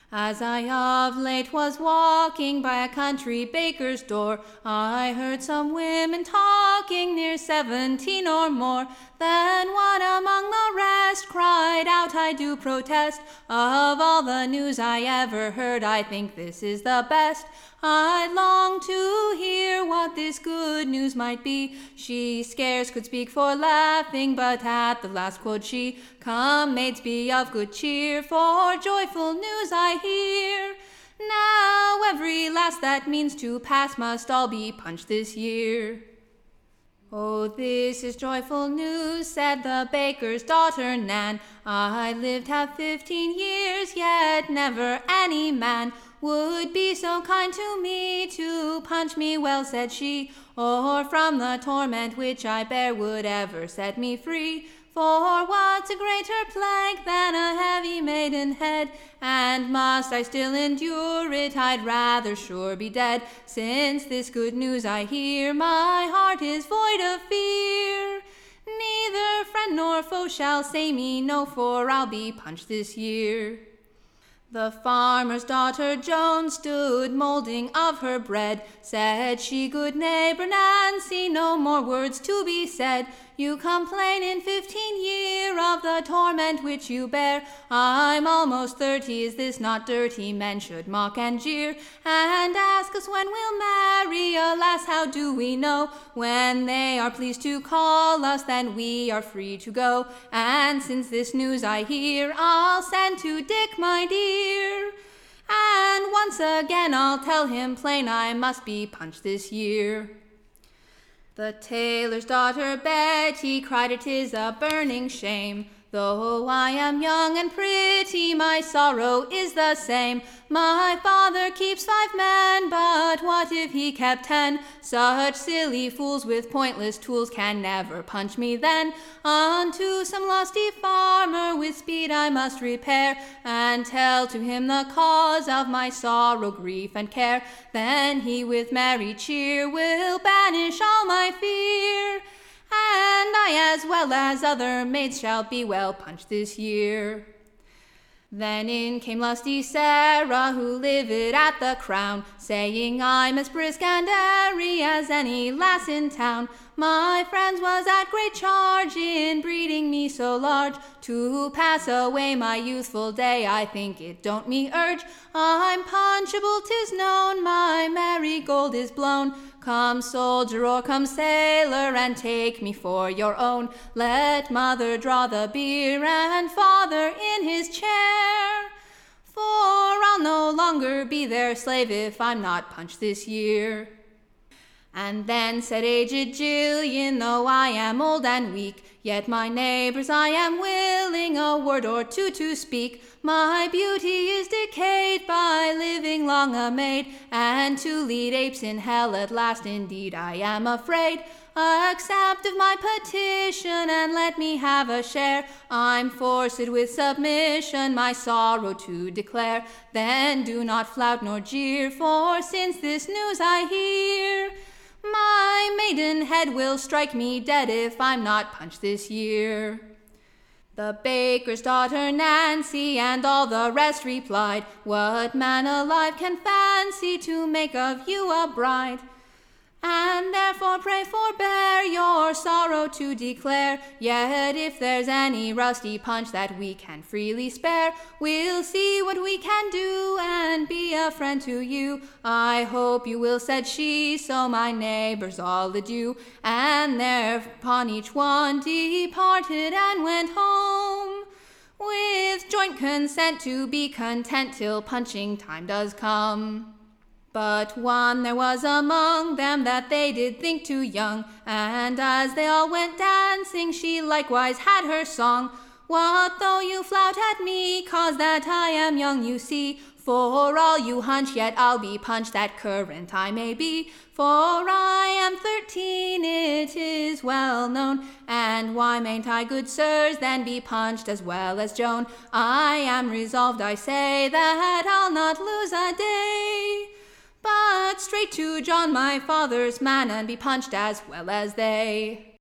As I of late was walking by a country baker's door, I heard some women talking, near 17 or more. Then one among the rest cried out, I do protest, of all the news I ever heard, I think this is the best. I long to hear what this good news might be. She scarce could speak for laughing, but at the last quote she, Come, maids, be of good cheer, for joyful news I hear. Now every lass that means to pass must all be punched this year. Oh, this is joyful news, said the baker's daughter Nan. I lived have 15 years, yet never any man would be so kind to me to punch me well, said she, or from the torment which I bear would ever set me free. For what's a greater plague than a heavy maidenhead? And must I still endure it? I'd rather sure be dead. Since this good news I hear, my heart is void of fear. Neither friend nor foe shall say me no, for I'll be punched this year. The farmer's daughter Joan stood molding of her bread. Said she, Good neighbor Nancy, no more words to be said. You complain in 15 year of the torment which you bear. I'm almost 30, is this not dirty? Men should mock and jeer, and ask us when we'll marry. Alas, how do we know? When they are pleased to call us, then we are free to go. And since this news I hear, I'll send to Dick, my dear. And once again I'll tell him plain I must be punched this year. The tailor's daughter Betty cried, It is a burning shame. Though I am young and pretty, my sorrow is the same. My father keeps 5 men, but what if he kept 10? Such silly fools with pointless tools can never punch me then. Unto some lusty farmer with speed I must repair, and tell to him the cause of my sorrow, grief, and care. Then he with merry cheer will banish all my fear. And I, as well as other maids, shall be well punched this year. Then in came lusty Sarah, who lived at the Crown, saying, I'm as brisk and airy as any lass in town. My friends was at great charge in breeding me so large. To pass away my youthful day, I think it don't me urge. I'm punchable, 'tis known, my marigold is blown. Come soldier or come sailor, and take me for your own. Let mother draw the beer, and father in his chair. For I'll no longer be their slave if I'm not punched this year. And then said aged Gillian, Though I am old and weak, yet my neighbors I am willing a word or two to speak. My beauty is decayed by living long a maid, and to lead apes in hell at last indeed I am afraid. Accept of my petition, and let me have a share. I'm forced with submission my sorrow to declare. Then do not flout nor jeer, for since this news I hear, my maidenhead will strike me dead if I'm not punched this year. The baker's daughter Nancy and all the rest replied, What man alive can fancy to make of you a bride? And therefore pray forbear your sorrow to declare. Yet if there's any rusty punch that we can freely spare, we'll see what we can do and be a friend to you. I hope you will, said she, so my neighbors all adieu. And thereupon each one departed and went home, with joint consent to be content till punching time does come. But one there was among them that they did think too young, and as they all went dancing, she likewise had her song. What though you flout at me, cause that I am young, you see? For all you hunch, yet I'll be punched at current I may be. For I am 13, it is well known, and why mayn't I, good sirs, then be punched as well as Joan? I am resolved, I say, that I'll not lose a day, but straight to John my father's man, and be punched as well as they.